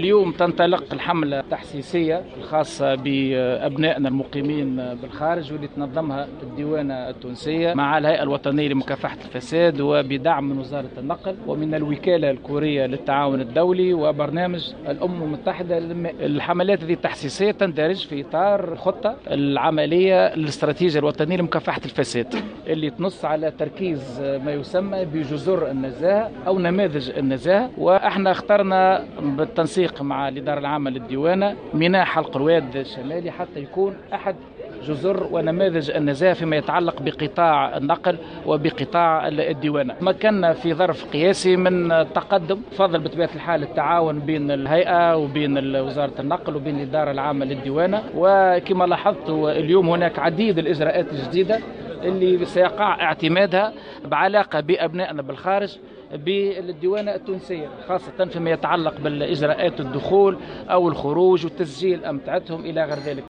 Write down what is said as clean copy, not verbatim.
اليوم تنطلق الحملة التحسيسية الخاصة بأبنائنا المقيمين بالخارج واللي تنظمها الديوانة التونسية مع الهيئة الوطنية لمكافحة الفساد وبدعم من وزارة النقل ومن الوكالة الكورية للتعاون الدولي وبرنامج الأمم المتحدة. الحملات هذه التحسيسية تندرج في إطار الخطة العملية الاستراتيجية الوطنية لمكافحة الفساد اللي تنص على تركيز ما يسمى بجذور النزاهة أو نماذج النزاهة. وإحنا اخترنا بالتنسيق مع الإدارة العامة للديوانة ميناء حلق رواد الشمالي حتى يكون أحد جذور ونماذج النزاهة فيما يتعلق بقطاع النقل وبقطاع الديوانة. مكنا في ظرف قياسي من تقدم، فضل بطبيعة الحال التعاون بين الهيئة وبين وزارة النقل وبين الإدارة العامة للديوانة. وكما لاحظتوا اليوم هناك عديد الإجراءات الجديدة اللي سيقع اعتمادها بعلاقة بأبنائنا بالخارج بالديوانة التونسية، خاصة فيما يتعلق بالإجراءات الدخول أو الخروج والتسجيل أمتعتهم إلى غير ذلك.